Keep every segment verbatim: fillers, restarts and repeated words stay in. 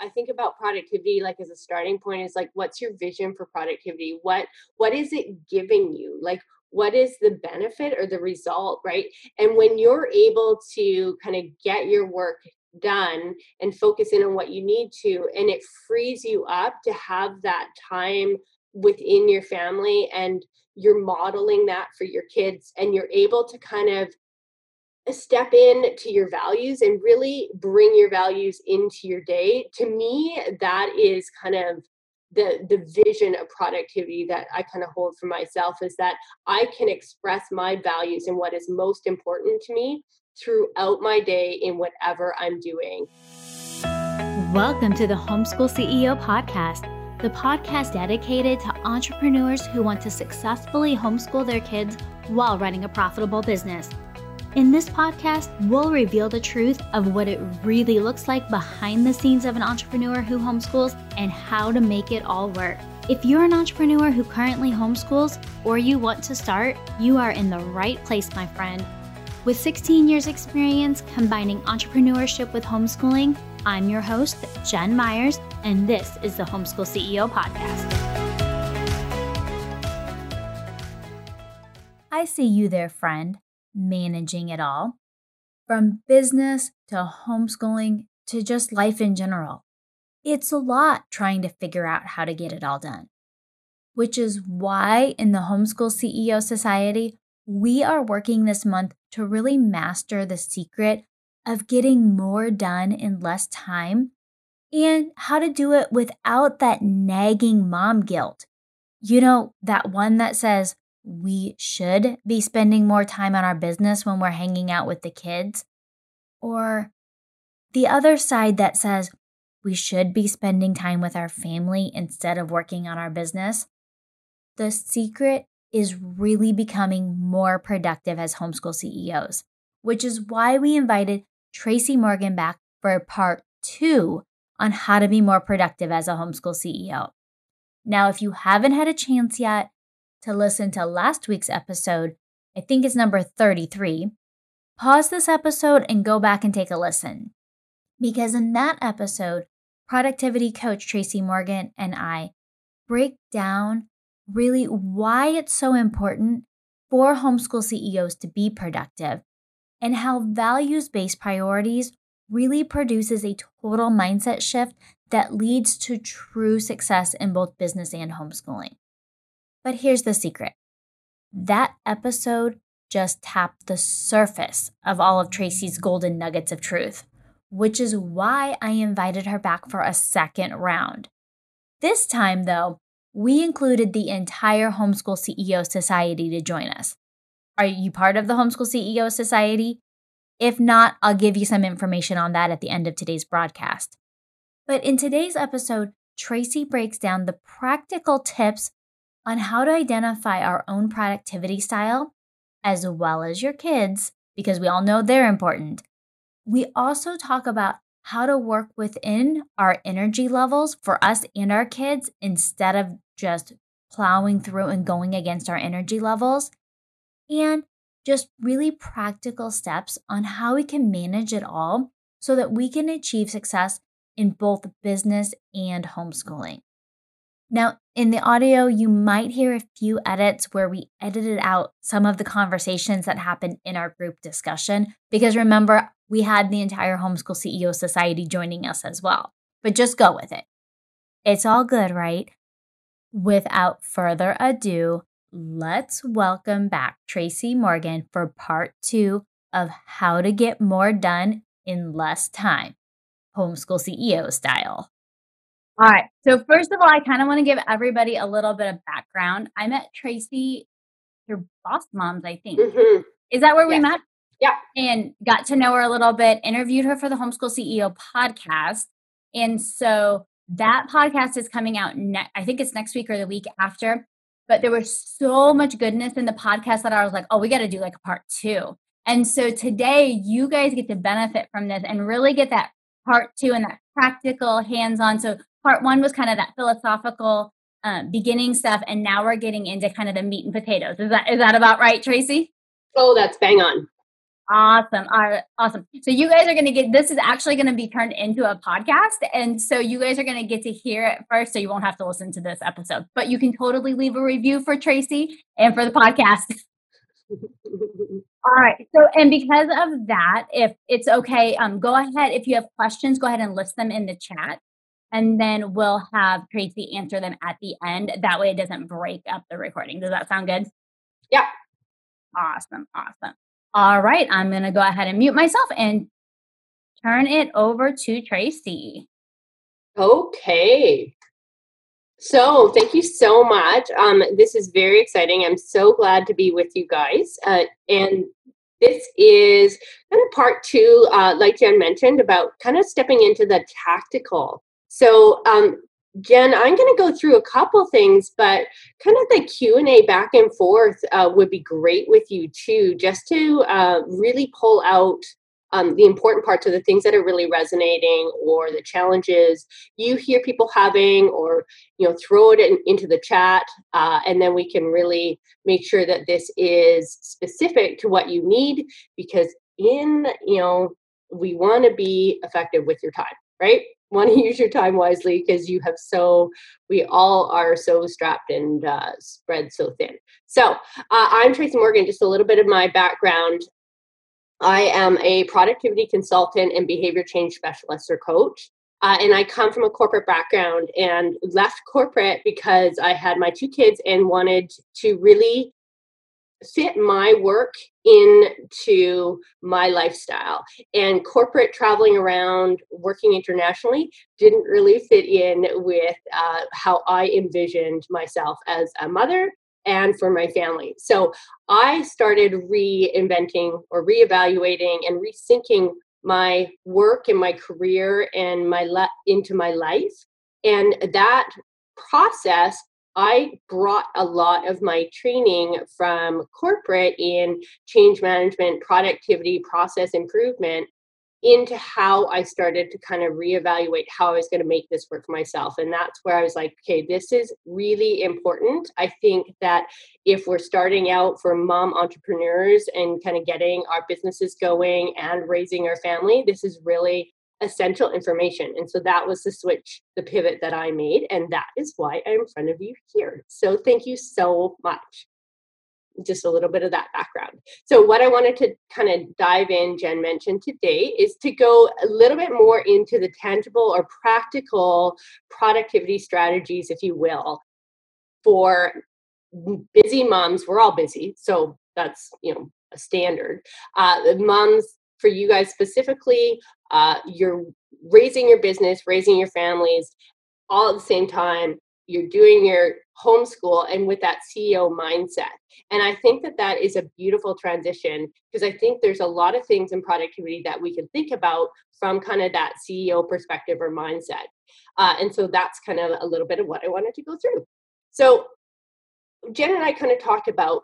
I think about productivity like as a starting point is like, what's your vision for productivity? What what is it giving you? Like, what is the benefit or the result, right? And when you're able to kind of get your work done and focus in on what you need to, and it frees you up to have that time within your family, and you're modeling that for your kids, and you're able to kind of step in to your values and really bring your values into your day. To me, that is kind of the the vision of productivity that I kind of hold for myself, is that I can express my values and what is most important to me throughout my day in whatever I'm doing. Welcome to the Homeschool C E O Podcast, the podcast dedicated to entrepreneurs who want to successfully homeschool their kids while running a profitable business. In this podcast, we'll reveal the truth of what it really looks like behind the scenes of an entrepreneur who homeschools and how to make it all work. If you're an entrepreneur who currently homeschools or you want to start, you are in the right place, my friend. With sixteen years experience combining entrepreneurship with homeschooling, I'm your host, Jen Myers, and this is the Homeschool C E O Podcast. I see you there, friend. Managing it all, from business to homeschooling to just life in general. It's a lot trying to figure out how to get it all done, which is why in the Homeschool C E O Society, we are working this month to really master the secret of getting more done in less time and how to do it without that nagging mom guilt. You know, that one that says, we should be spending more time on our business when we're hanging out with the kids. Or the other side that says we should be spending time with our family instead of working on our business. The secret is really becoming more productive as homeschool C E Os, which is why we invited Tracy Morgan back for part two on how to be more productive as a homeschool C E O. Now, if you haven't had a chance yet to listen to last week's episode, I think it's number thirty-three, pause this episode and go back and take a listen. Because in that episode, productivity coach Tracy Morgan and I break down really why it's so important for homeschool C E Os to be productive and how values-based priorities really produces a total mindset shift that leads to true success in both business and homeschooling. But here's the secret. That episode just tapped the surface of all of Tracy's golden nuggets of truth, which is why I invited her back for a second round. This time, though, we included the entire Homeschool C E O Society to join us. Are you part of the Homeschool C E O Society? If not, I'll give you some information on that at the end of today's broadcast. But in today's episode, Tracy breaks down the practical tips on how to identify our own productivity style, as well as your kids, because we all know they're important. We also talk about how to work within our energy levels for us and our kids instead of just plowing through and going against our energy levels, and just really practical steps on how we can manage it all so that we can achieve success in both business and homeschooling. Now, in the audio, you might hear a few edits where we edited out some of the conversations that happened in our group discussion, because remember, we had the entire Homeschool C E O Society joining us as well. But just go with it. It's all good, right? Without further ado, let's welcome back Tracy Morgan for part two of how to get more done in less time, Homeschool C E O style. All right. So first of all, I kind of want to give everybody a little bit of background. I met Tracy through Boss Moms, I think. Mm-hmm. Is that where Yes. we met? Yeah. And got to know her a little bit, interviewed her for the Homeschool C E O podcast. And so that podcast is coming out, ne- I think it's next week or the week after. But there was so much goodness in the podcast that I was like, oh, we got to do like a part two. And so today you guys get to benefit from this and really get that part two and that practical hands-on. So part one was kind of that philosophical uh, beginning stuff, and now we're getting into kind of the meat and potatoes. Is that is that about right, Tracy? Oh, that's bang on. Awesome. All right. Awesome. So you guys are going to get, this is actually going to be turned into a podcast. And so you guys are going to get to hear it first. So you won't have to listen to this episode, but you can totally leave a review for Tracy and for the podcast. All right. So, and because of that, if it's okay, um, go ahead. If you have questions, go ahead and list them in the chat. And then we'll have Tracy answer them at the end. That way it doesn't break up the recording. Does that sound good? Yeah. Awesome. Awesome. All right. I'm going to go ahead and mute myself and turn it over to Tracy. Okay. So thank you so much. Um, this is very exciting. I'm so glad to be with you guys. Uh, and this is kind of part two, uh, like Jen mentioned, about kind of stepping into the tactical. So um, Jen, I'm going to go through a couple things, but kind of the Q and A back and forth uh, would be great with you too, just to uh, really pull out um, the important parts of the things that are really resonating, or the challenges you hear people having, or you know, throw it in, into the chat, uh, and then we can really make sure that this is specific to what you need, because in, you know, we want to be effective with your time, right? Want to use your time wisely, because you have so, we all are so strapped and uh, spread so thin. So uh, I'm Tracy Morgan. Just a little bit of my background. I am a productivity consultant and behavior change specialist or coach. Uh, and I come from a corporate background and left corporate because I had my two kids and wanted to really fit my work into my lifestyle. And corporate, traveling around, working internationally, didn't really fit in with uh, how I envisioned myself as a mother and for my family. So I started reinventing or reevaluating and rethinking my work and my career and my le- into my life. And that process, I brought a lot of my training from corporate in change management, productivity, process improvement into how I started to kind of reevaluate how I was going to make this work for myself. And that's where I was like, okay, this is really important. I think that if we're starting out for mom entrepreneurs and kind of getting our businesses going and raising our family, this is really essential information. And so that was the switch, the pivot that I made. And that is why I'm in front of you here. So thank you so much. Just a little bit of that background. So what I wanted to kind of dive in, Jen mentioned today, is to go a little bit more into the tangible or practical productivity strategies, if you will, for busy moms. We're all busy, so that's, you know, a standard. Uh, the moms, for you guys specifically, uh, you're raising your business, raising your families, all at the same time. You're doing your homeschool and with that C E O mindset. And I think that that is a beautiful transition, because I think there's a lot of things in productivity that we can think about from kind of that C E O perspective or mindset. Uh, and so that's kind of a little bit of what I wanted to go through. So Jen and I kind of talked about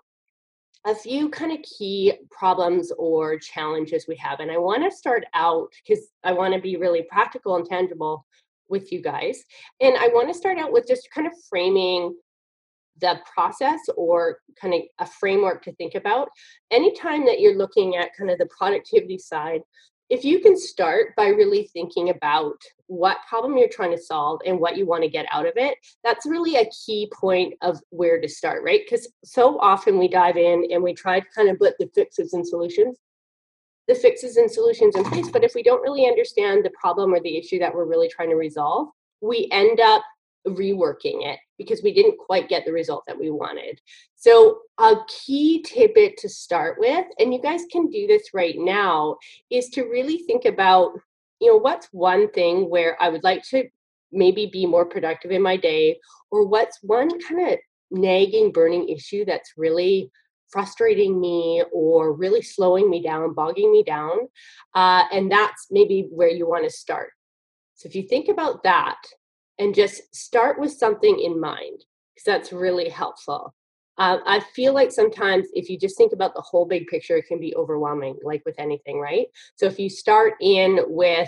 a few kind of key problems or challenges we have. And I want to start out, because I want to be really practical and tangible with you guys. And I want to start out with just kind of framing the process, or kind of a framework to think about. Anytime that you're looking at kind of the productivity side, if you can start by really thinking about what problem you're trying to solve and what you want to get out of it, that's really a key point of where to start, right? Because so often we dive in and we try to kind of put the fixes and solutions, the fixes and solutions in place. But if we don't really understand the problem or the issue that we're really trying to resolve, we end up reworking it because we didn't quite get the result that we wanted. So a key tidbit to start with, and you guys can do this right now, is to really think about, you know, what's one thing where I would like to maybe be more productive in my day, or what's one kind of nagging, burning issue that's really frustrating me or really slowing me down, bogging me down. Uh, and that's maybe where you want to start. So if you think about that and just start with something in mind, because that's really helpful. Uh, I feel like sometimes if you just think about the whole big picture, it can be overwhelming, like with anything, right? So if you start in with,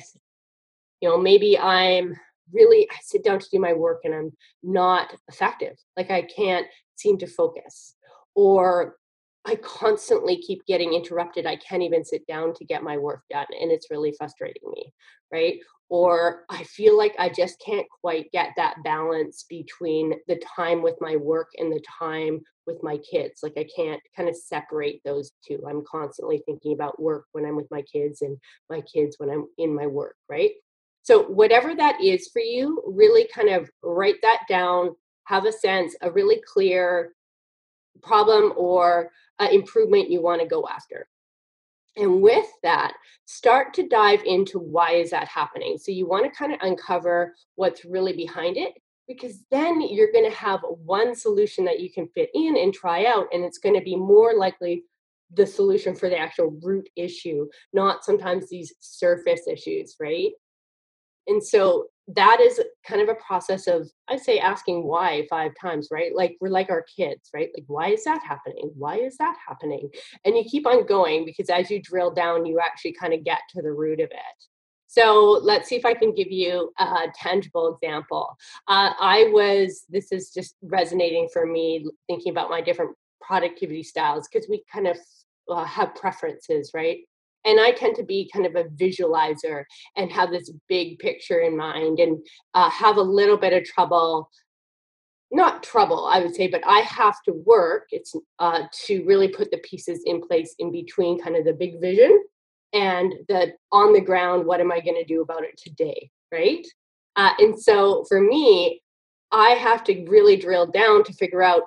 you know, maybe I'm really, I sit down to do my work and I'm not effective, like I can't seem to focus, or I constantly keep getting interrupted. I can't even sit down to get my work done, and it's really frustrating me, right? Or I feel like I just can't quite get that balance between the time with my work and the time with my kids. Like I can't kind of separate those two. I'm constantly thinking about work when I'm with my kids and my kids when I'm in my work, right? So whatever that is for you, really kind of write that down, have a sense, a really clear problem or uh, improvement you want to go after. And with that, start to dive into why is that happening. So you want to kind of uncover what's really behind it, because then you're going to have one solution that you can fit in and try out, and it's going to be more likely the solution for the actual root issue, not sometimes these surface issues, right? And so that is kind of a process of, I say, asking why five times, right? Like we're like our kids, right? Like, why is that happening? Why is that happening? And you keep on going because as you drill down, you actually kind of get to the root of it. So let's see if I can give you a tangible example. Uh, I was, this is just resonating for me, thinking about my different productivity styles, because we kind of uh, have preferences, right? And I tend to be kind of a visualizer and have this big picture in mind and uh, have a little bit of trouble, not trouble I would say, but I have to work it's uh, to really put the pieces in place in between kind of the big vision and the on the ground, what am I going to do about it today, right? Uh, and so for me, I have to really drill down to figure out,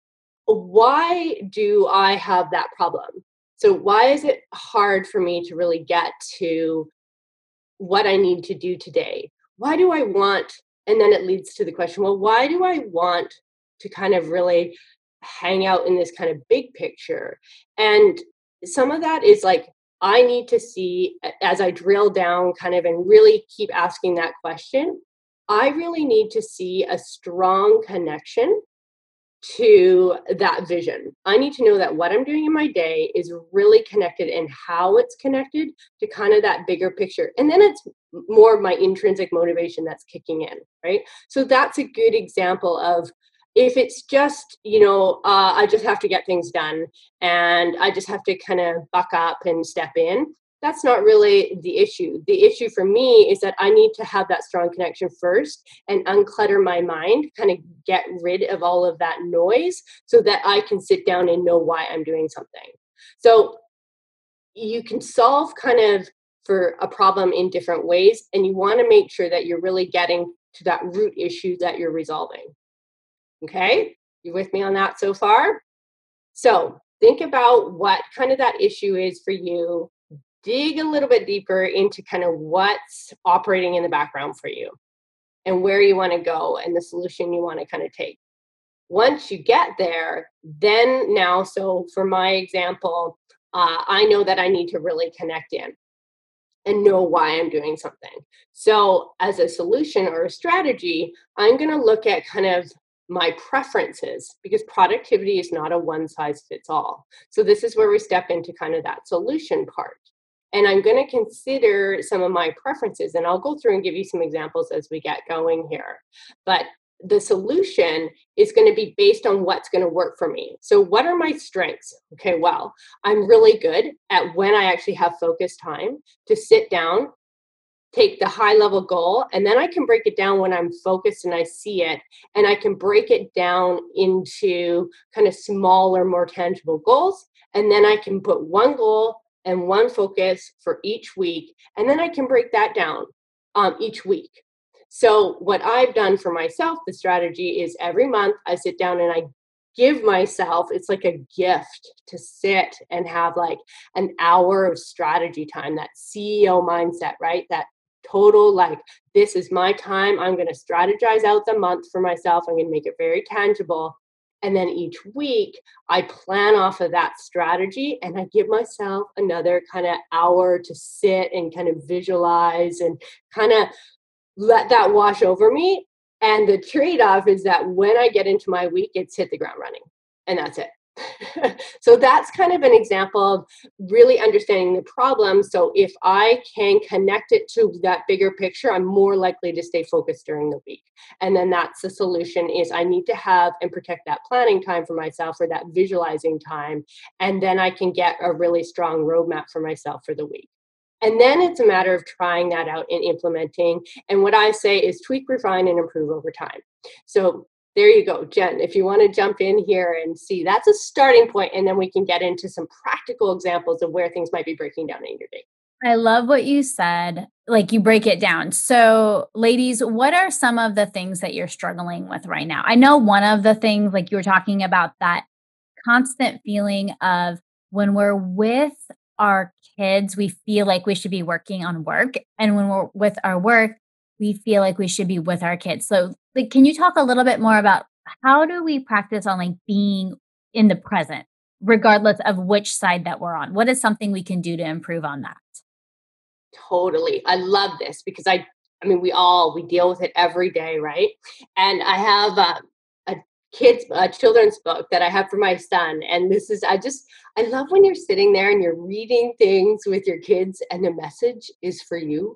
why do I have that problem? So why is it hard for me to really get to what I need to do today? Why do I want, and then it leads to the question, well, why do I want to kind of really hang out in this kind of big picture? And some of that is like, I need to see as I drill down kind of and really keep asking that question, I really need to see a strong connection to that vision. I need to know that what I'm doing in my day is really connected and how it's connected to kind of that bigger picture. And then it's more of my intrinsic motivation that's kicking in, right? So that's a good example of, if it's just, you know, uh, I just have to get things done and I just have to kind of buck up and step in, that's not really the issue. The issue for me is that I need to have that strong connection first and unclutter my mind, kind of get rid of all of that noise so that I can sit down and know why I'm doing something. So you can solve kind of for a problem in different ways, and you want to make sure that you're really getting to that root issue that you're resolving. Okay? You with me on that so far? So think about what kind of that issue is for you. Dig a little bit deeper into kind of what's operating in the background for you and where you want to go and the solution you want to kind of take. Once you get there, then now, so for my example, uh, I know that I need to really connect in and know why I'm doing something. So, as a solution or a strategy, I'm going to look at kind of my preferences, because productivity is not a one size fits all. So, this is where we step into kind of that solution part. And I'm going to consider some of my preferences, and I'll go through and give you some examples as we get going here. But the solution is going to be based on what's going to work for me. So what are my strengths? Okay, well, I'm really good at, when I actually have focused time, to sit down, take the high level goal, and then I can break it down when I'm focused and I see it, and I can break it down into kind of smaller, more tangible goals. And then I can put one goal and one focus for each week, and then I can break that down um, each week. So what I've done for myself, the strategy is, every month I sit down and I give myself, it's like a gift to sit and have like an hour of strategy time, that C E O mindset, right? That total, like, this is my time. I'm going to strategize out the month for myself. I'm going to make it very tangible. And then each week I plan off of that strategy, and I give myself another kind of hour to sit and kind of visualize and kind of let that wash over me. And the trade-off is that when I get into my week, it's hit the ground running, and that's it. So that's kind of an example of really understanding the problem. So if I can connect it to that bigger picture, I'm more likely to stay focused during the week. And then that's the solution is I need to have and protect that planning time for myself or that visualizing time. And then I can get a really strong roadmap for myself for the week. And then it's a matter of trying that out and implementing. And what I say is tweak, refine, and improve over time. So there you go, Jen. If you want to jump in here and see, that's a starting point, and then we can get into some practical examples of where things might be breaking down in your day. I love what you said. Like you break it down. So, ladies, what are some of the things that you're struggling with right now? I know one of the things, like you were talking about, that constant feeling of when we're with our kids, we feel like we should be working on work. And when we're with our work, we feel like we should be with our kids. So, like, can you talk a little bit more about how do we practice on like being in the present, regardless of which side that we're on? What is something we can do to improve on that? Totally. I love this because I I mean we all we deal with it every day, right? And I have a, a kids a children's book that I have for my son, and this is I just I love when you're sitting there and you're reading things with your kids and the message is for you.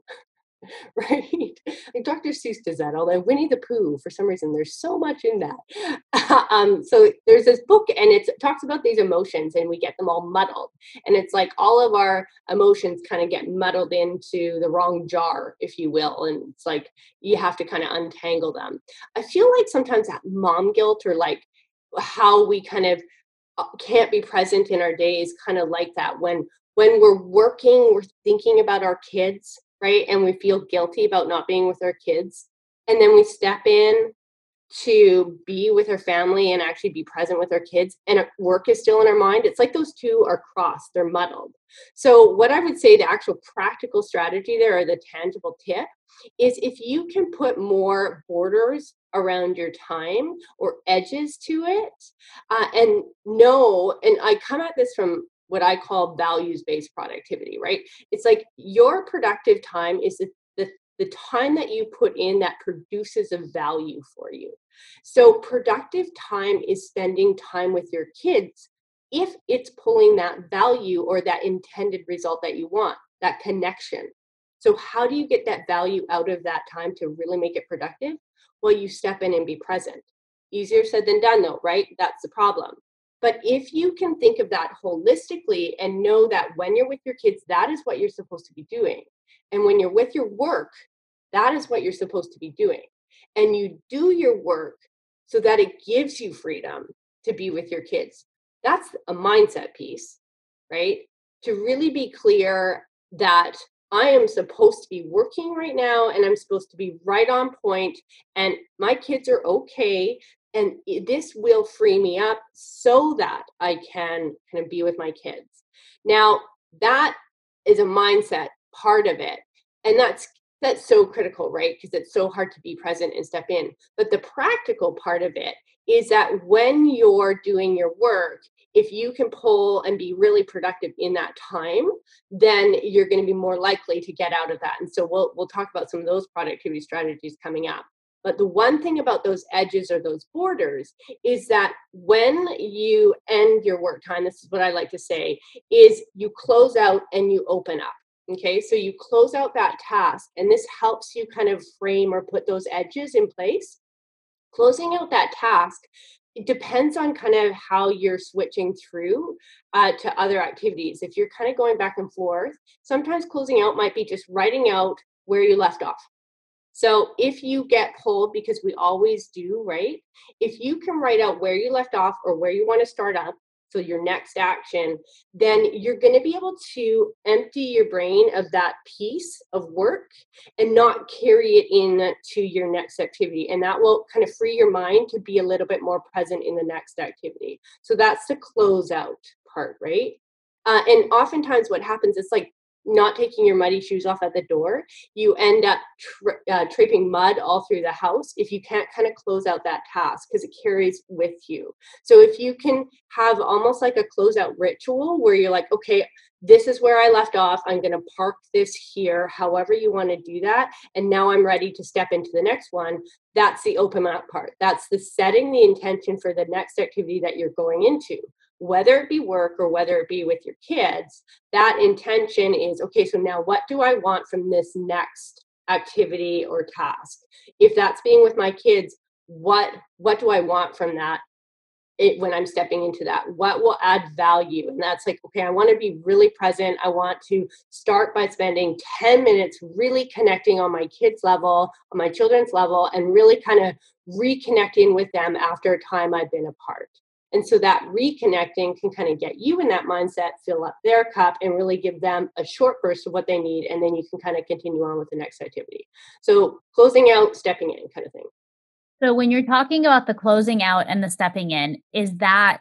Right? Like Doctor Seuss does that, although Winnie the Pooh, for some reason, there's so much in that. um, so there's this book, and it's, it talks about these emotions, and we get them all muddled. And it's like all of our emotions kind of get muddled into the wrong jar, if you will. And it's like you have to kind of untangle them. I feel like sometimes that mom guilt or like how we kind of uh, can't be present in our days, kind of like that when when we're working, we're thinking about our kids, right? And we feel guilty about not being with our kids. And then we step in to be with our family and actually be present with our kids, and work is still in our mind. It's like those two are crossed, they're muddled. So, what I would say the actual practical strategy there, or the tangible tip, is if you can put more borders around your time or edges to it, uh, and know, and I come at this from what I call values based productivity, right? It's like your productive time is the, the the time that you put in that produces a value for you. So productive time is spending time with your kids if it's pulling that value or that intended result that you want, that connection. So how do you get that value out of that time to really make it productive? Well, you step in and be present. Easier said than done though, right? That's the problem. But if you can think of that holistically and know that when you're with your kids, that is what you're supposed to be doing. And when you're with your work, that is what you're supposed to be doing. And you do your work so that it gives you freedom to be with your kids. That's a mindset piece, right? To really be clear that I am supposed to be working right now and I'm supposed to be right on point, and my kids are okay. And this will free me up so that I can kind of be with my kids. Now, that is a mindset part of it. And that's that's so critical, right? Because it's so hard to be present and step in. But the practical part of it is that when you're doing your work, if you can pull and be really productive in that time, then you're going to be more likely to get out of that. And so we'll we'll talk about some of those productivity strategies coming up. But the one thing about those edges or those borders is that when you end your work time, this is what I like to say, is you close out and you open up. Okay, so you close out that task, and this helps you kind of frame or put those edges in place. Closing out that task, it depends on kind of how you're switching through uh, to other activities. If you're kind of going back and forth, sometimes closing out might be just writing out where you left off. So if you get pulled, because we always do, right? If you can write out where you left off or where you want to start up, so your next action, then you're going to be able to empty your brain of that piece of work and not carry it in to your next activity. And that will kind of free your mind to be a little bit more present in the next activity. So that's the close out part, right? Uh, and oftentimes what happens is like not taking your muddy shoes off at the door, you end up tra- uh, traipsing mud all through the house if you can't kind of close out that task because it carries with you. So if you can have almost like a closeout ritual where you're like, okay, this is where I left off. I'm going to park this here, however you want to do that. And now I'm ready to step into the next one. That's the open up part. That's the setting the intention for the next activity that you're going into. whether it be work or whether it be with your kids, that intention is, okay, so now what do I want from this next activity or task? If that's being with my kids, what what do I want from that? It, when I'm stepping into that, what will add value? And that's like, okay, I want to be really present. I want to start by spending ten minutes really connecting on my kids' level, on my children's level, and really kind of reconnecting with them after a time I've been apart. And so that reconnecting can kind of get you in that mindset, fill up their cup, and really give them a short burst of what they need. And then you can kind of continue on with the next activity. So closing out, stepping in kind of thing. So when you're talking about the closing out and the stepping in, is that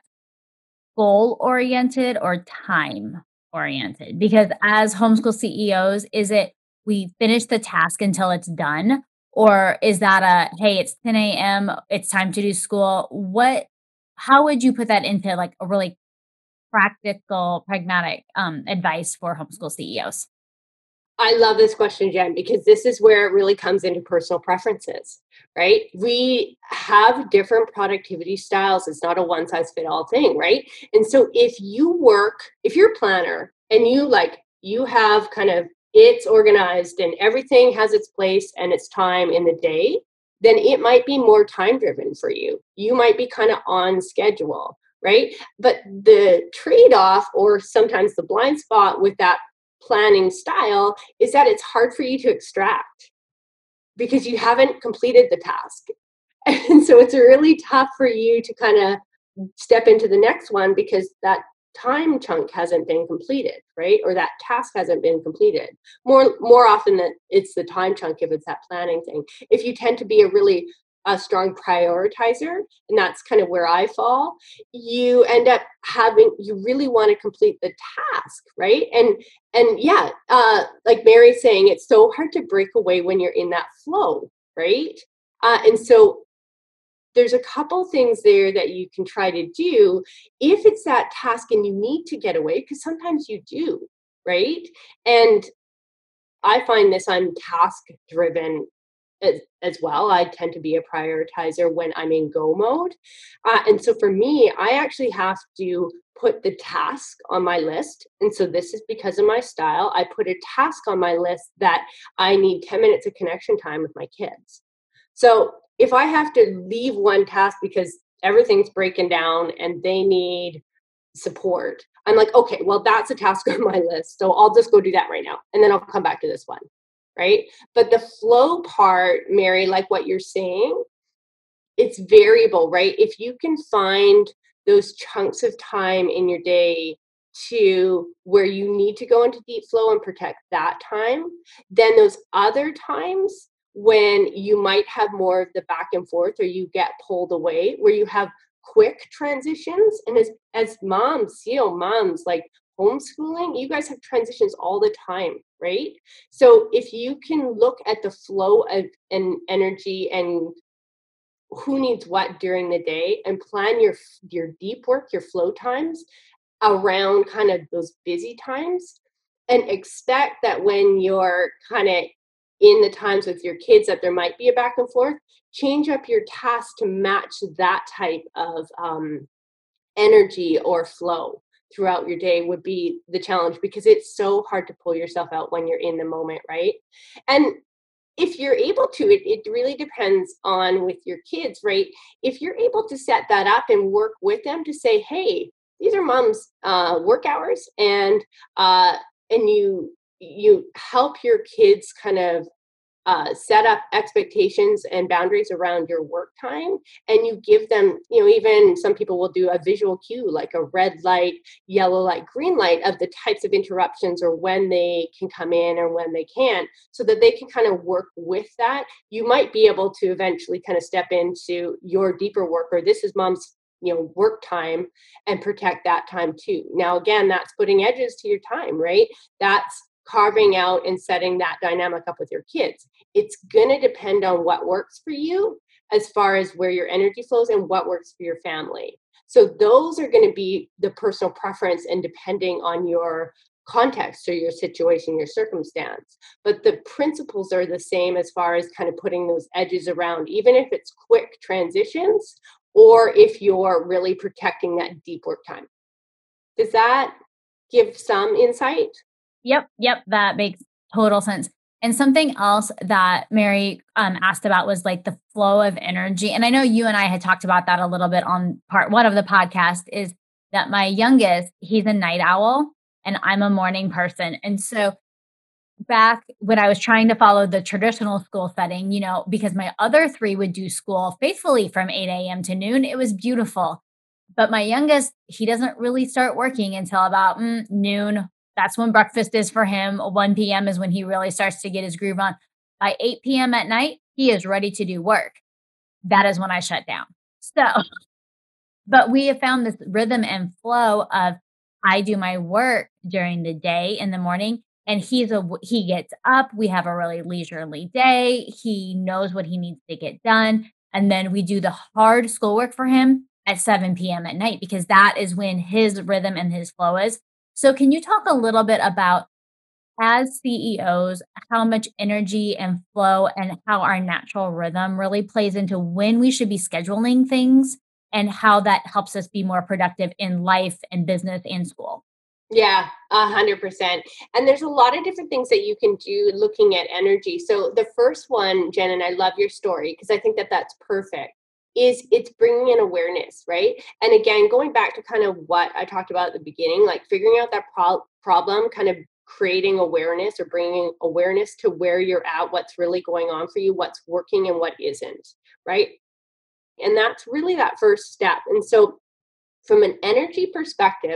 goal oriented or time oriented? Because as homeschool C E Os, is it we finish the task until it's done? Or is that a, hey, it's ten a m, it's time to do school? What, how would you put that into like a really practical, pragmatic um, advice for homeschool C E Os? I love this question, Jen, because this is where it really comes into personal preferences, right? We have different productivity styles. It's not a one size fit all thing, right? And so if you work, if you're a planner and you like, you have kind of it's organized and everything has its place and its time in the day, then it might be more time driven for you. You might be kind of on schedule, right? But the trade off, or sometimes the blind spot with that planning style, is that it's hard for you to extract because you haven't completed the task. And so it's really tough for you to kind of step into the next one because that time chunk hasn't been completed, right? Or that task hasn't been completed. More more often than it's the time chunk if it's that planning thing. If you tend to be a really a strong prioritizer, and that's kind of where I fall, you end up having, you really want to complete the task, right? And and yeah, uh, like Mary's saying, it's so hard to break away when you're in that flow, right? Uh, and so there's a couple things there that you can try to do if it's that task and you need to get away, because sometimes you do, right? And I find this, I'm task driven as, as well. I tend to be a prioritizer when I'm in go mode. Uh, and so for me, I actually have to put the task on my list. And so this is because of my style. I put a task on my list that I need ten minutes of connection time with my kids. So if I have to leave one task because everything's breaking down and they need support, I'm like, okay, well, that's a task on my list. So I'll just go do that right now. And then I'll come back to this one. Right. But the flow part, Mary, like what you're saying, it's variable, right? If you can find those chunks of time in your day to where you need to go into deep flow and protect that time, then those other times when you might have more of the back and forth or you get pulled away, where you have quick transitions. And as as moms, you know, moms like homeschooling, you guys have transitions all the time, right? So if you can look at the flow of and energy and who needs what during the day and plan your your deep work, your flow times around kind of those busy times, and expect that when you're kind of in the times with your kids that there might be a back and forth, change up your task to match that type of um, energy or flow throughout your day would be the challenge, because it's so hard to pull yourself out when you're in the moment, right? And if you're able to, it, it really depends on with your kids, right? If you're able to set that up and work with them to say, hey, these are mom's uh, work hours, and uh, and you you help your kids kind of uh, set up expectations and boundaries around your work time, and you give them, you know, even some people will do a visual cue like a red light, yellow light, green light of the types of interruptions or when they can come in or when they can't, so that they can kind of work with that. You might be able to eventually kind of step into your deeper work, or this is mom's, you know, work time, and protect that time too. Now, again, that's putting edges to your time, right? That's carving out and setting that dynamic up with your kids. It's going to depend on what works for you as far as where your energy flows and what works for your family. So those are going to be the personal preference and depending on your context or your situation, your circumstance. But the principles are the same as far as kind of putting those edges around, even if it's quick transitions or if you're really protecting that deep work time. Does that give some insight? Yep, yep, that makes total sense. And something else that Mary um, asked about was like the flow of energy. And I know you and I had talked about that a little bit on part one of the podcast is that my youngest, he's a night owl and I'm a morning person. And so back when I was trying to follow the traditional school setting, you know, because my other three would do school faithfully from eight a m to noon, it was beautiful. But my youngest, he doesn't really start working until about mm, noon. That's when breakfast is for him. one p m is when he really starts to get his groove on. By eight p m at night, he is ready to do work. That is when I shut down. So, but we have found this rhythm and flow of I do my work during the day in the morning and he's a he gets up, we have a really leisurely day, he knows what he needs to get done, and then we do the hard schoolwork for him at seven p m at night because that is when his rhythm and his flow is. So can you talk a little bit about as C E Os, how much energy and flow and how our natural rhythm really plays into when we should be scheduling things and how that helps us be more productive in life and business and school. Yeah, a hundred percent. And there's a lot of different things that you can do looking at energy. So the first one, Jen, and I love your story because I think that that's perfect. Is it's bringing in awareness, right? And again, going back to kind of what I talked about at the beginning, like figuring out that pro- problem, kind of creating awareness or bringing awareness to where you're at, what's really going on for you, what's working and what isn't, right? And that's really that first step. And so, from an energy perspective,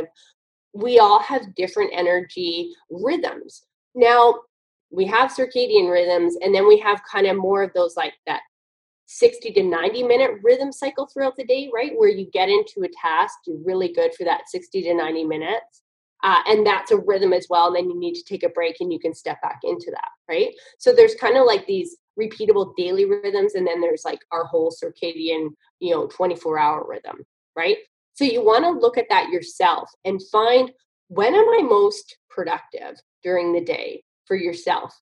we all have different energy rhythms. Now, we have circadian rhythms, and then we have kind of more of those like that sixty to ninety minute rhythm cycle throughout the day, right? Where you get into a task, you're really good for that sixty to ninety minutes. Uh, and that's a rhythm as well. And then you need to take a break and you can step back into that, right? So there's kind of like these repeatable daily rhythms, and then there's like our whole circadian, you know, twenty-four hour rhythm, right? So you want to look at that yourself and find when am I most productive during the day for yourself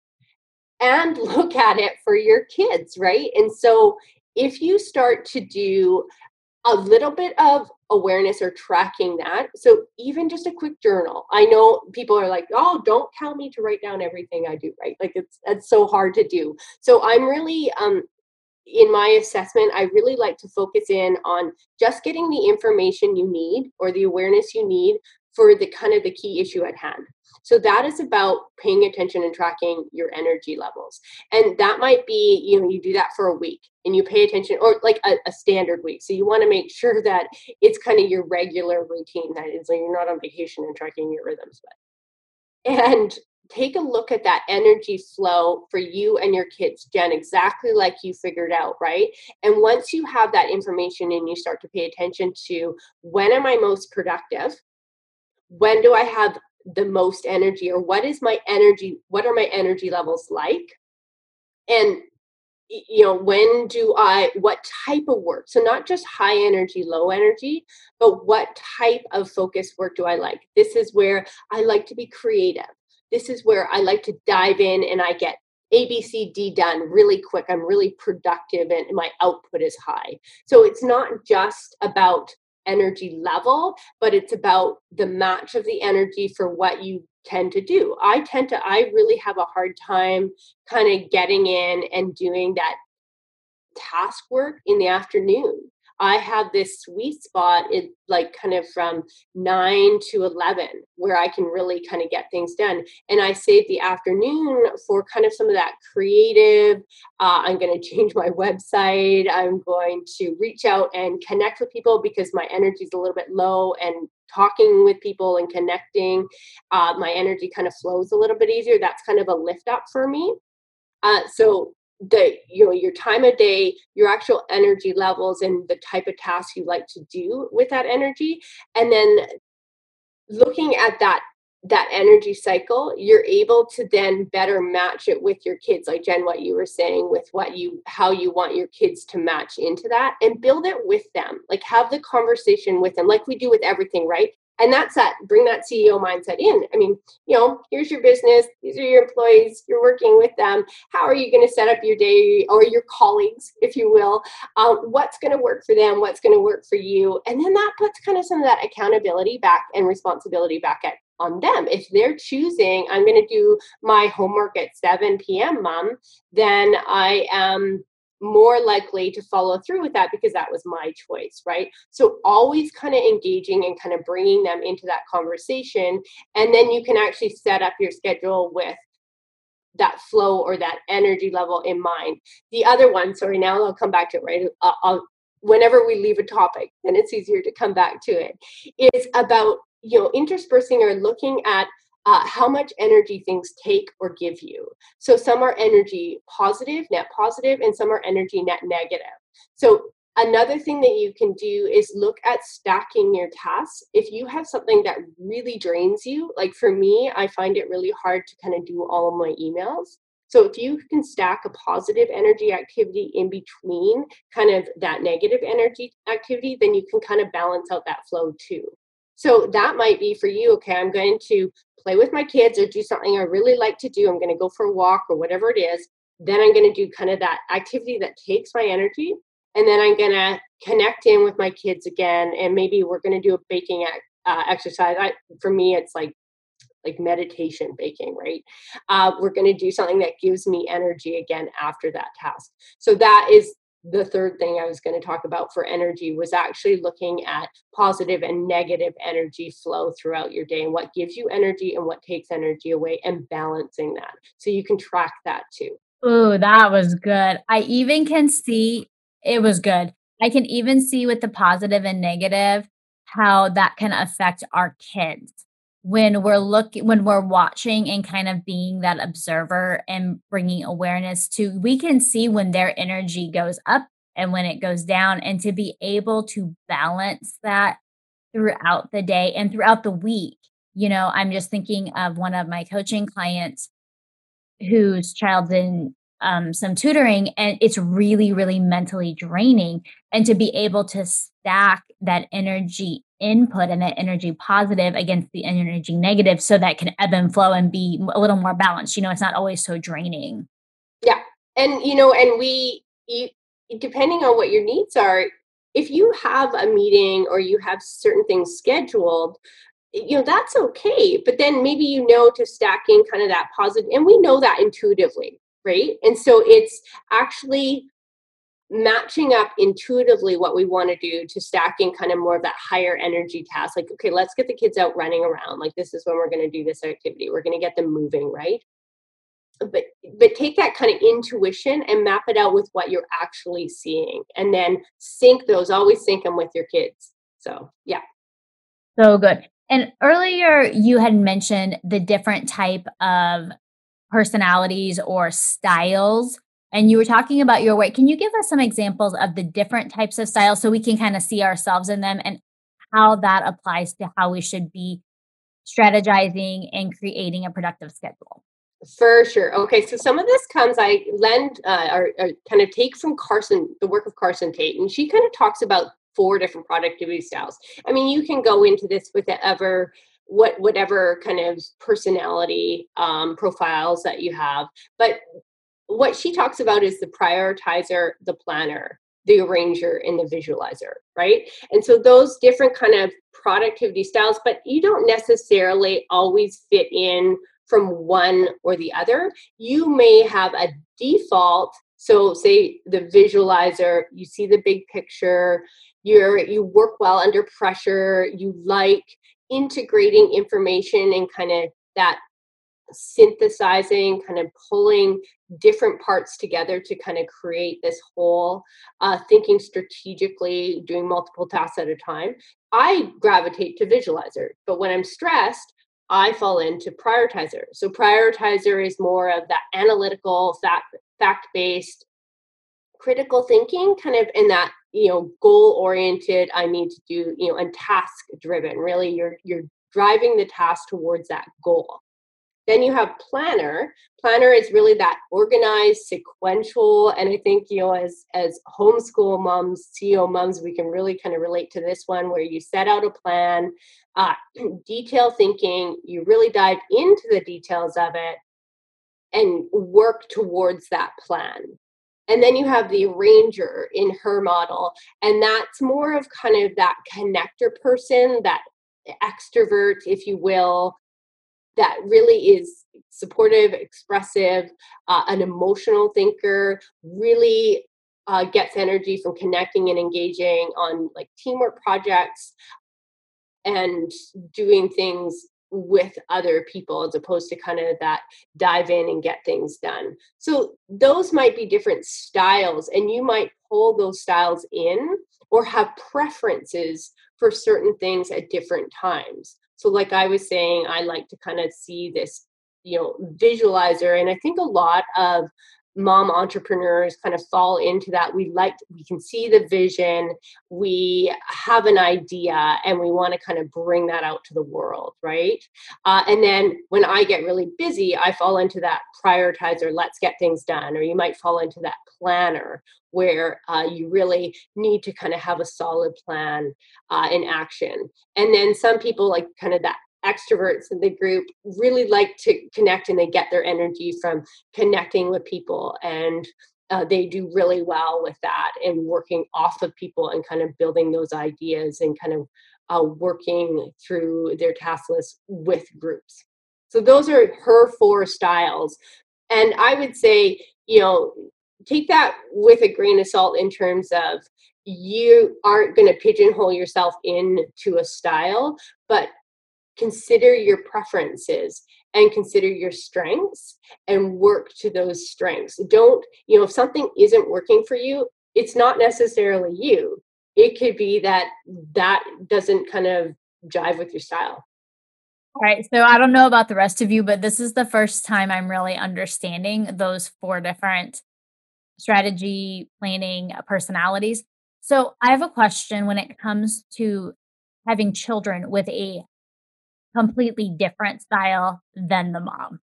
and look at it for your kids, right? And so if you start to do a little bit of awareness or tracking that, so even just a quick journal. I know people are like, "Oh, don't tell me to write down everything I do," right? Like it's it's so hard to do. So I'm really um in my assessment, I really like to focus in on just getting the information you need or the awareness you need for the kind of the key issue at hand. So that is about paying attention and tracking your energy levels. And that might be, you know, you do that for a week and you pay attention or like a, a standard week. So you want to make sure that it's kind of your regular routine that is like you're not on vacation and tracking your rhythms. And take a look at that energy flow for you and your kids, Jen, exactly like you figured out, right? And once you have that information and you start to pay attention to when am I most productive? When do I have the most energy? Or what is my energy? What are my energy levels like? And you know, when do I, what type of work? So not just high energy, low energy, but what type of focused work do I like? This is where I like to be creative. This is where I like to dive in and I get A, B, C, D done really quick. I'm really productive and my output is high. So it's not just about energy level, but it's about the match of the energy for what you tend to do. I tend to, I really have a hard time kind of getting in and doing that task work in the afternoon. I have this sweet spot, it like kind of from nine to eleven, where I can really kind of get things done. And I save the afternoon for kind of some of that creative. Uh, I'm going to change my website. I'm going to reach out and connect with people because my energy is a little bit low, and talking with people and connecting, uh, my energy kind of flows a little bit easier. That's kind of a lift up for me. Uh, so the you know your time of day, your actual energy levels, and the type of tasks you like to do with that energy, and then looking at that that energy cycle, you're able to then better match it with your kids, like Jen, what you were saying, with what you how you want your kids to match into that, and build it with them. Like have the conversation with them, like we do with everything, right? And that's that, bring that C E O mindset in. I mean, you know, here's your business, these are your employees, you're working with them. How are you going to set up your day, or your colleagues, if you will? Um, what's going to work for them? What's going to work for you? And then that puts kind of some of that accountability back and responsibility back at on them. If they're choosing, I'm going to do my homework at seven p.m., mom, then I am more likely to follow through with that because that was my choice, right? So always kind of engaging and kind of bringing them into that conversation. And then you can actually set up your schedule with that flow or that energy level in mind. The other one, sorry, now I'll come back to it, right? I'll, I'll, whenever we leave a topic, then it's easier to come back to it, is about, you know, interspersing or looking at uh, how much energy things take or give you. So some are energy positive, net positive, and some are energy net negative. So another thing that you can do is look at stacking your tasks. If you have something that really drains you, like for me, I find it really hard to kind of do all of my emails. So if you can stack a positive energy activity in between kind of that negative energy activity, then you can kind of balance out that flow too. So that might be for you, okay, I'm going to play with my kids or do something I really like to do. I'm going to go for a walk or whatever it is. Then I'm going to do kind of that activity that takes my energy. And then I'm going to connect in with my kids again. And maybe we're going to do a baking uh, exercise. I, for me, it's like like meditation baking, right? Uh, we're going to do something that gives me energy again after that task. So that is the third thing I was going to talk about for energy, was actually looking at positive and negative energy flow throughout your day and what gives you energy and what takes energy away, and balancing that. So you can track that too. Ooh, that was good. I even can see it was good. I can even see with the positive and negative how that can affect our kids when we're looking when we're watching and kind of being that observer and bringing awareness to, we can see when their energy goes up and when it goes down, and to be able to balance that throughout the day and throughout the week. You know, I'm just thinking of one of my coaching clients whose child's in um, some tutoring, and it's really, really mentally draining. And to be able to stack that energy input and that energy positive against the energy negative so that can ebb and flow and be a little more balanced. You know, it's not always so draining. Yeah. And, you know, and we, you, depending on what your needs are, if you have a meeting or you have certain things scheduled, you know, that's okay. But then maybe, you know, to stack in kind of that positive, and we know that intuitively, right? And so it's actually matching up intuitively what we want to do to stack in kind of more of that higher energy task. Like, okay, let's get the kids out running around. Like, this is when we're going to do this activity. We're going to get them moving, right? But but take that kind of intuition and map it out with what you're actually seeing, and then sync those. Always sync them with your kids. So yeah. So good. And earlier you had mentioned the different type of personalities or styles, and you were talking about your way. Can you give us some examples of the different types of styles so we can kind of see ourselves in them, and how that applies to how we should be strategizing and creating a productive schedule? For sure. Okay, so some of this comes, I lend uh, or, or kind of take from Carson, the work of Carson Tate, and she kind of talks about four different productivity styles. I mean, you can go into this with whatever, what whatever kind of personality um, profiles that you have, but what she talks about is the prioritizer, the planner, the arranger, and the visualizer, right? And so those different kind of productivity styles, but you don't necessarily always fit in from one or the other. You may have a default. So say the visualizer, you see the big picture, you're you work well under pressure, you like integrating information and kind of that synthesizing, kind of pulling different parts together to kind of create this whole, uh, thinking strategically, doing multiple tasks at a time. I gravitate to visualizer, but when I'm stressed, I fall into prioritizer. So prioritizer is more of that analytical, fact fact based, critical thinking, kind of in that, you know, goal oriented. I need to do, you know, and task driven. Really, you're you're driving the task towards that goal. Then you have planner. Planner is really that organized, sequential, and I think, you know, as as homeschool moms, C E O moms, we can really kind of relate to this one where you set out a plan, uh, detail thinking, you really dive into the details of it and work towards that plan. And then you have the arranger in her model, and that's more of kind of that connector person, that extrovert, if you will, that really is supportive, expressive, uh, an emotional thinker, really uh, gets energy from connecting and engaging on like teamwork projects and doing things with other people as opposed to kind of that dive in and get things done. So those might be different styles, and you might pull those styles in or have preferences for certain things at different times. So like I was saying, I like to kind of see this, you know, visualizer, and I think a lot of mom entrepreneurs kind of fall into that. We like, we can see the vision, we have an idea, and we want to kind of bring that out to the world, right? Uh, and then when I get really busy, I fall into that prioritizer, let's get things done. Or you might fall into that planner where uh, you really need to kind of have a solid plan uh, in action. And then some people like kind of that extroverts in the group really like to connect, and they get their energy from connecting with people, and uh, they do really well with that and working off of people and kind of building those ideas and kind of uh, working through their task list with groups. So those are her four styles. And I would say, you know, take that with a grain of salt in terms of you aren't going to pigeonhole yourself into a style, but consider your preferences and consider your strengths and work to those strengths. Don't, you know, if something isn't working for you, it's not necessarily you. It could be that that doesn't kind of jive with your style. All right. So I don't know about the rest of you, but this is the first time I'm really understanding those four different strategy, planning, uh, personalities. So I have a question when it comes to having children with a completely different style than the mom.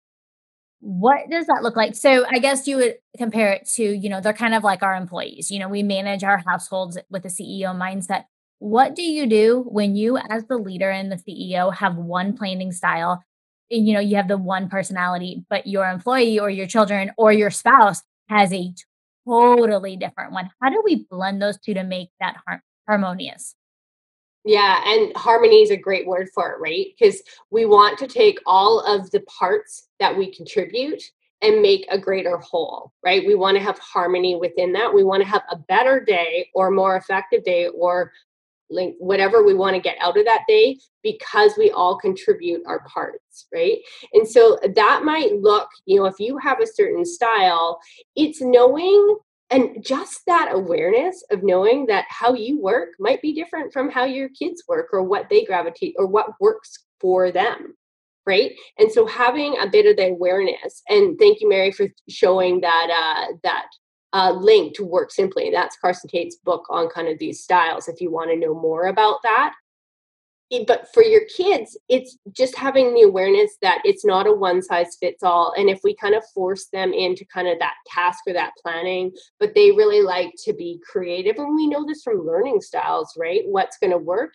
What does that look like? So I guess you would compare it to, you know, they're kind of like our employees. You know, we manage our households with a C E O mindset. What do you do when you, as the leader and the C E O, have one planning style? And, you know, you have the one personality, but your employee or your children or your spouse has a totally different one. How do we blend those two to make that har- harmonious? Yeah, and harmony is a great word for it, right? Because we want to take all of the parts that we contribute and make a greater whole, right? We want to have harmony within that. We want to have a better day or more effective day, or like whatever we want to get out of that day, because we all contribute our parts, right? And so that might look, you know, if you have a certain style, it's knowing, and just that awareness of knowing that how you work might be different from how your kids work or what they gravitate or what works for them, right? And so having a bit of the awareness, and thank you, Mary, for showing that uh that uh, link to Work Simply. That's Carson Tate's book on kind of these styles, if you want to know more about that. Eh, But for your kids, it's just having the awareness that it's not a one size fits all. And if we kind of force them into kind of that task or that planning, but they really like to be creative, and we know this from learning styles, right? What's going to work.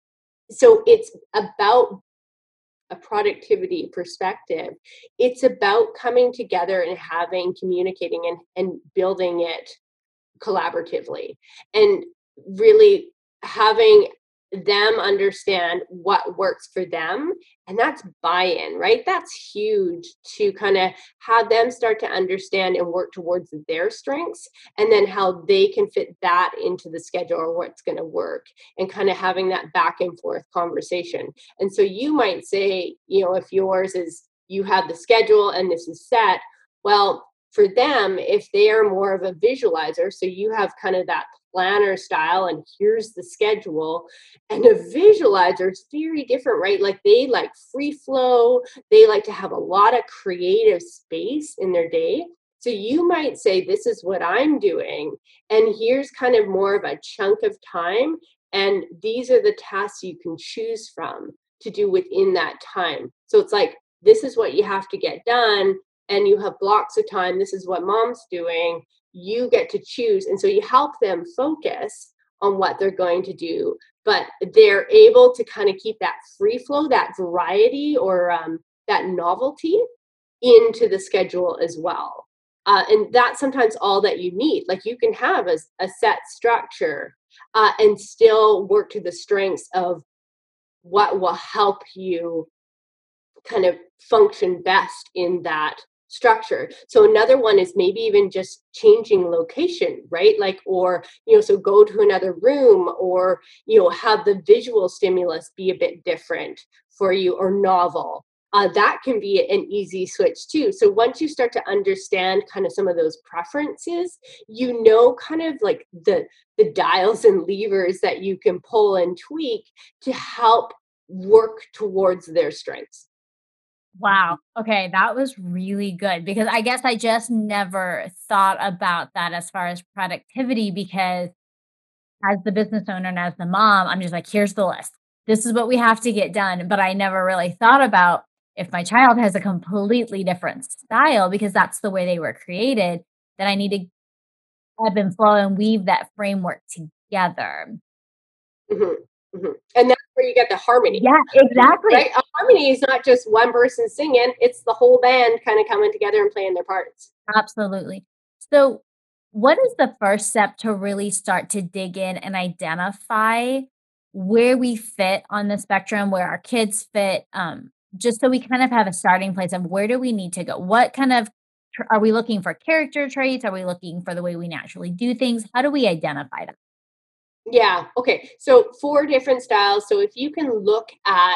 So it's about a productivity perspective. It's about coming together and having, communicating and, and building it collaboratively, and really having them understand what works for them. And that's buy-in, right? That's huge, to kind of have them start to understand and work towards their strengths, and then how they can fit that into the schedule or what's going to work, and kind of having that back and forth conversation. And so you might say, you know, if yours is, you have the schedule and this is set, well, for them, if they are more of a visualizer, so you have kind of that planner style and here's the schedule, and a visualizer is very different, right? Like they like free flow, they like to have a lot of creative space in their day. So you might say, this is what I'm doing, and here's kind of more of a chunk of time, and these are the tasks you can choose from to do within that time. So it's like this is what you have to get done, and you have blocks of time, this is what mom's doing, you get to choose. And so you help them focus on what they're going to do, but they're able to kind of keep that free flow, that variety, or um, that novelty into the schedule as well. Uh, and that's sometimes all that you need. Like you can have a, a set structure uh, and still work to the strengths of what will help you kind of function best in that structure. So another one is maybe even just changing location, right? Like, or, you know, so go to another room, or, you know, have the visual stimulus be a bit different for you, or novel. Uh, that can be an easy switch too. So once you start to understand kind of some of those preferences, you know, kind of like the the dials and levers that you can pull and tweak to help work towards their strengths. Wow. Okay, that was really good because I guess I just never thought about that as far as productivity because as the business owner and as the mom, I'm just like, here's the list. This is what we have to get done. But I never really thought about if my child has a completely different style because that's the way they were created, that I need to ebb and flow and weave that framework together. Mhm, mhm. And that's where you get the harmony, Yeah, exactly. right? A harmony is not just one person singing, it's the whole band kind of coming together and playing their parts. Absolutely. So, what is the first step to really start to dig in and identify where we fit on the spectrum, where our kids fit, um, just so we kind of have a starting place of where do we need to go? What kind of tr- are we looking for character traits? Are we looking for the way we naturally do things? How do we identify that? Yeah. Okay. So four different styles. So if you can look at,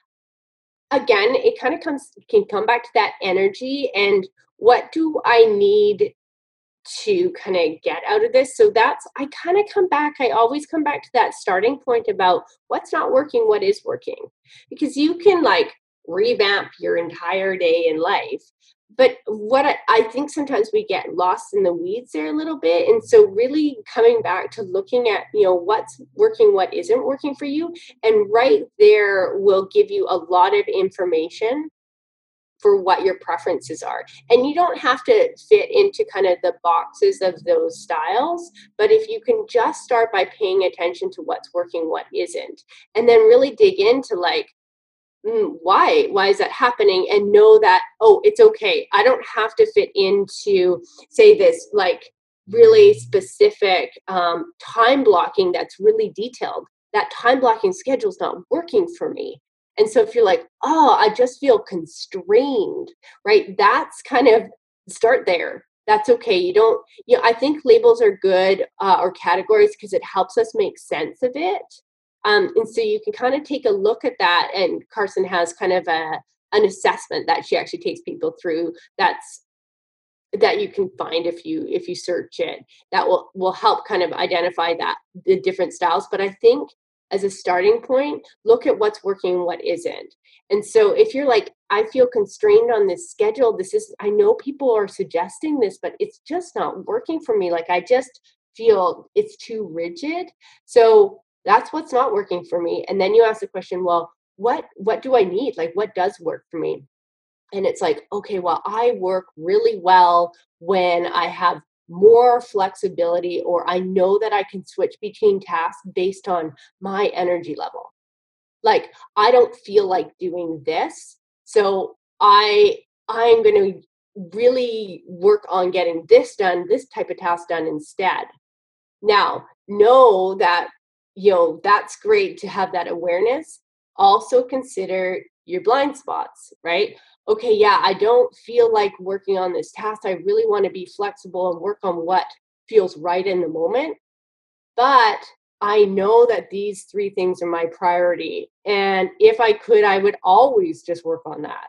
again, it kind of comes can come back to that energy and what do I need to kind of get out of this. So that's, I kind of come back, I always come back to that starting point about what's not working, what is working. Because you can like revamp your entire day in life. But what I, I think sometimes we get lost in the weeds there a little bit. And so really coming back to looking at, you know, what's working, what isn't working for you. And right there will give you a lot of information for what your preferences are. And you don't have to fit into kind of the boxes of those styles, but if you can just start by paying attention to what's working, what isn't, and then really dig into like, mm, why? Why is that happening? And know that, oh, it's okay. I don't have to fit into, say, this like really specific um, time blocking that's really detailed. That time blocking schedule is not working for me. And so if you're like, oh, I just feel constrained, right? That's kind of start there. That's okay. You don't, you know, I think labels are good uh, or categories because it helps us make sense of it. Um, and so you can kind of take a look at that. And Carson has kind of a an assessment that she actually takes people through. That's that you can find if you if you search it. That will will help kind of identify that the different styles. But I think as a starting point, look at what's working and what isn't. And so if you're like, I feel constrained on this schedule, this is, I know people are suggesting this, but it's just not working for me. Like I just feel it's too rigid. So that's what's not working for me. And then you ask the question, well, what what do I need? Like what does work for me? And it's like, okay, well, I work really well when I have more flexibility, or I know that I can switch between tasks based on my energy level. Like I don't feel like doing this, so i i'm going to really work on getting this done, this type of task done instead. Now, know that, you know, that's great to have that awareness. Also consider your blind spots, right? Okay, yeah, I don't feel like working on this task. I really want to be flexible and work on what feels right in the moment. But I know that these three things are my priority. And if I could, I would always just work on that.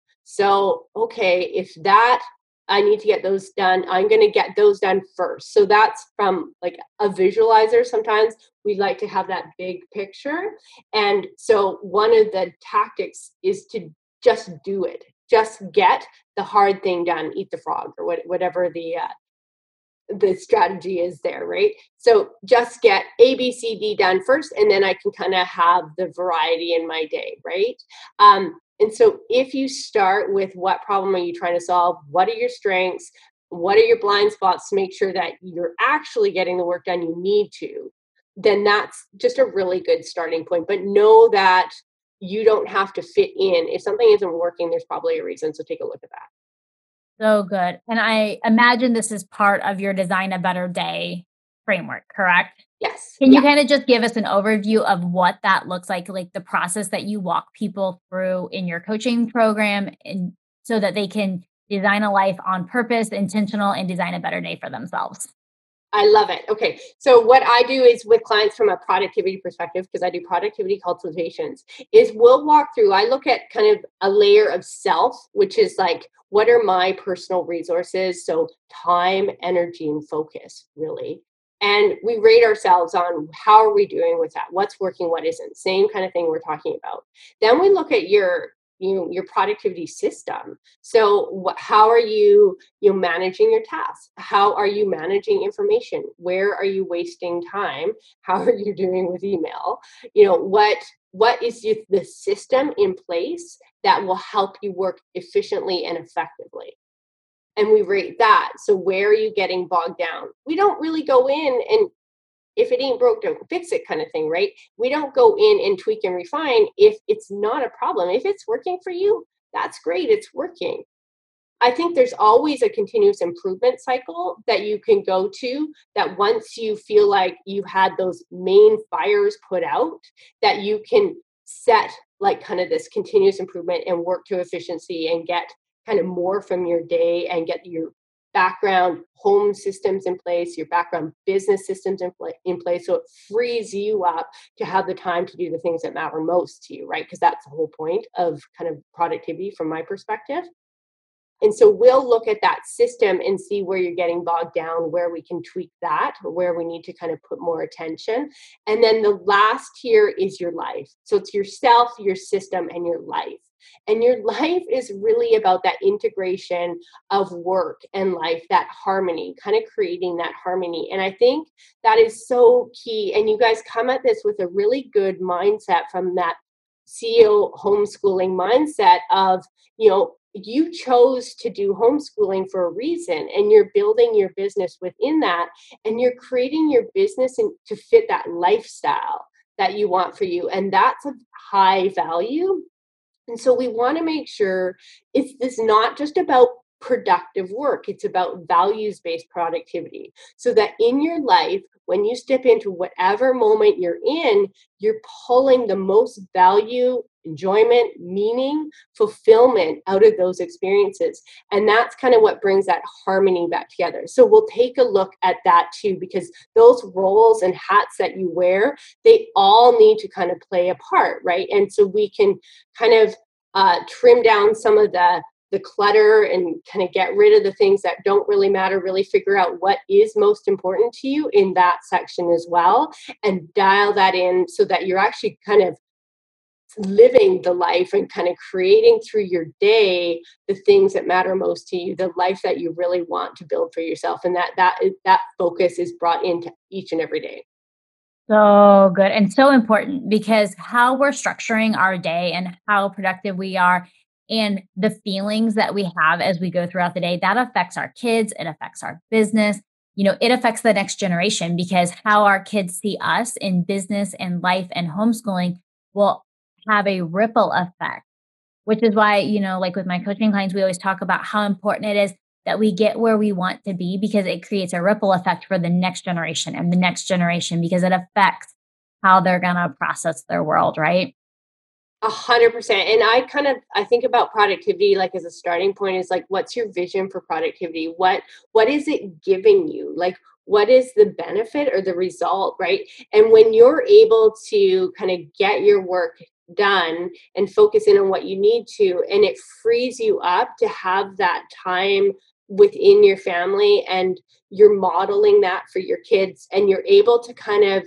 So, okay, if that I need to get those done, I'm going to get those done first. So that's from like a visualizer. Sometimes we like to have that big picture. And so one of the tactics is to just do it. Just get the hard thing done, eat the frog, or what, whatever the uh, the strategy is there, right? So just get A, B, C, D done first, and then I can kind of have the variety in my day, right? Um, And so if you start with what problem are you trying to solve, what are your strengths, what are your blind spots to make sure that you're actually getting the work done you need to, then that's just a really good starting point. But know that you don't have to fit in. If something isn't working, there's probably a reason. So take a look at that. So good. And I imagine this is part of your Design a Better Day framework, correct? Yes. Can you Yeah. kind of just give us an overview of what that looks like, like the process that you walk people through in your coaching program, and so that they can design a life on purpose, intentional, and design a better day for themselves? I love it. Okay. So what I do is with clients from a productivity perspective, because I do productivity consultations, is we'll walk through, I look at kind of a layer of self, which is like, what are my personal resources? So time, energy, and focus, really. And we rate ourselves on how are we doing with that? What's working, what isn't? Same kind of thing we're talking about. Then we look at your you know, your productivity system. So wh- how are you you know managing your tasks? How are you managing information? Where are you wasting time? How are you doing with email? You know what what is you, the system in place that will help you work efficiently and effectively? And we rate that. So where are you getting bogged down? We don't really go in and if it ain't broke, don't fix it kind of thing, right? We don't go in and tweak and refine if it's not a problem. If it's working for you, that's great. It's working. I think there's always a continuous improvement cycle that you can go to, that once you feel like you had those main fires put out, that you can set like kind of this continuous improvement and work to efficiency and get kind of more from your day and get your background home systems in place, your background business systems in, pla- in place. So it frees you up to have the time to do the things that matter most to you, right? Because that's the whole point of kind of productivity from my perspective. And so we'll look at that system and see where you're getting bogged down, where we can tweak that, or where we need to kind of put more attention. And then the last here is your life. So it's yourself, your system, and your life. And your life is really about that integration of work and life, that harmony, kind of creating that harmony. And I think that is so key. And you guys come at this with a really good mindset from that C E O homeschooling mindset of, you know, you chose to do homeschooling for a reason, and you're building your business within that, and you're creating your business and to fit that lifestyle that you want for you, and that's of high value. And so we want to make sure it's this not just about productive work, it's about values based productivity. So that in your life, when you step into whatever moment you're in, you're pulling the most value, enjoyment, meaning, fulfillment out of those experiences. And that's kind of what brings that harmony back together. So we'll take a look at that too, because those roles and hats that you wear, they all need to kind of play a part, right? And so we can kind of uh, trim down some of the the clutter and kind of get rid of the things that don't really matter, really figure out what is most important to you in that section as well, and dial that in so that you're actually kind of living the life and kind of creating through your day the things that matter most to you, the life that you really want to build for yourself. And that that is, that focus is brought into each and every day. So good and so important, because how we're structuring our day and how productive we are and the feelings that we have as we go throughout the day, that affects our kids, it affects our business. You know, it affects the next generation, because how our kids see us in business and life and homeschooling will have a ripple effect, which is why, you know, like with my coaching clients, we always talk about how important it is that we get where we want to be, because it creates a ripple effect for the next generation and the next generation, because it affects how they're going to process their world, right? A hundred percent. And I kind of I think about productivity like as a starting point is like, what's your vision for productivity? What what is it giving you? Like, what is the benefit or the result, right? And when you're able to kind of get your work done and focus in on what you need to, and it frees you up to have that time within your family, and you're modeling that for your kids, and you're able to kind of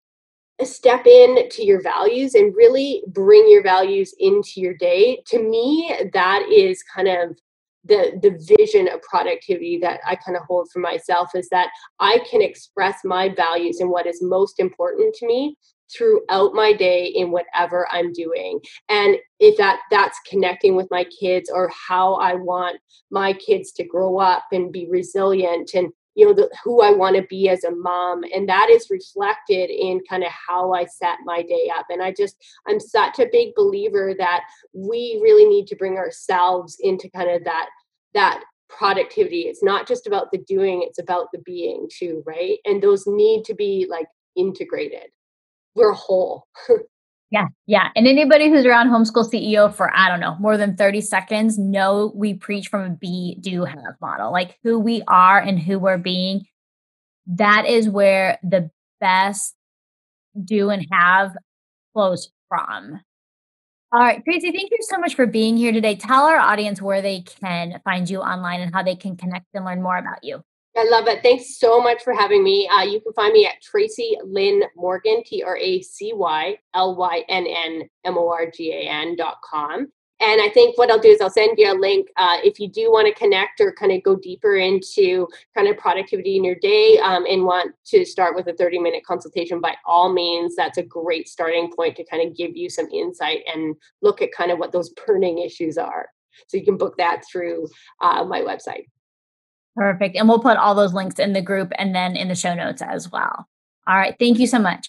step in to your values and really bring your values into your day. To me, that is kind of the the vision of productivity that I kind of hold for myself is that I can express my values and what is most important to me throughout my day in whatever I'm doing. And if that that's connecting with my kids, or how I want my kids to grow up and be resilient, and you know the, who I want to be as a mom, and that is reflected in kind of how I set my day up. And I just I'm such a big believer that we really need to bring ourselves into kind of that that productivity. It's not just about the doing, it's about the being too, right? And those need to be like integrated. We're whole. Yeah, yeah. And anybody who's around Homeschool C E O for, I don't know, more than thirty seconds, know we preach from a be, do, have model. Like who we are and who we're being, that is where the best do and have flows from. All right, Tracy, thank you so much for being here today. Tell our audience where they can find you online and how they can connect and learn more about you. I love it. Thanks so much for having me. Uh, you can find me at Tracy Lynn Morgan, T R A C Y L Y N N M O R G A N dot com. And I think what I'll do is I'll send you a link uh, if you do want to connect or kind of go deeper into kind of productivity in your day um, and want to start with a thirty minute consultation. By all means, that's a great starting point to kind of give you some insight and look at kind of what those burning issues are. So you can book that through uh, my website. Perfect. And we'll put all those links in the group and then in the show notes as well. All right. Thank you so much.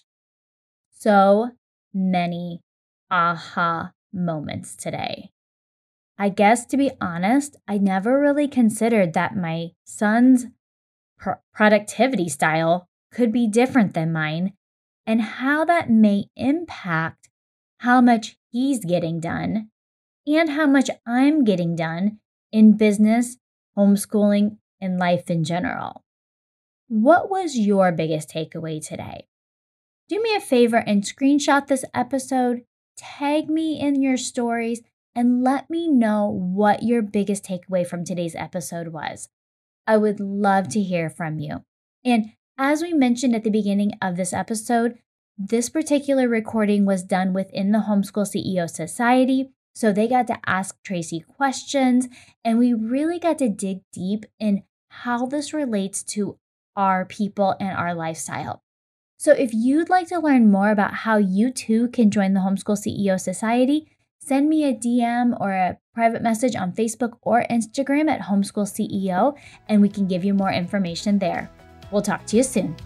So many aha moments today. I guess, to be honest, I never really considered that my son's pr- productivity style could be different than mine, and how that may impact how much he's getting done and how much I'm getting done in business, homeschooling, and life in general. What was your biggest takeaway today? Do me a favor and screenshot this episode, tag me in your stories, and let me know what your biggest takeaway from today's episode was. I would love to hear from you. And as we mentioned at the beginning of this episode, this particular recording was done within the Homeschool C E O Society. So they got to ask Tracy questions, and we really got to dig deep in how this relates to our people and our lifestyle. So if you'd like to learn more about how you too can join the Homeschool C E O Society, send me a D M or a private message on Facebook or Instagram at Homeschool C E O, and we can give you more information there. We'll talk to you soon.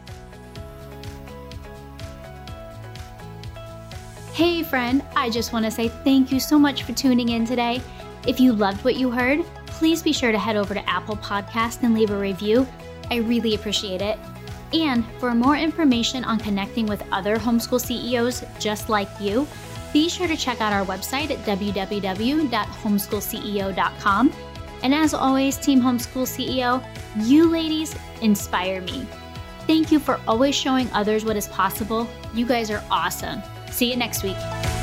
Hey friend, I just want to say thank you so much for tuning in today. If you loved what you heard, please be sure to head over to Apple Podcasts and leave a review. I really appreciate it. And for more information on connecting with other homeschool C E Os just like you, be sure to check out our website at w w w dot homeschool c e o dot com. And as always, Team Homeschool C E O, you ladies inspire me. Thank you for always showing others what is possible. You guys are awesome. See you next week.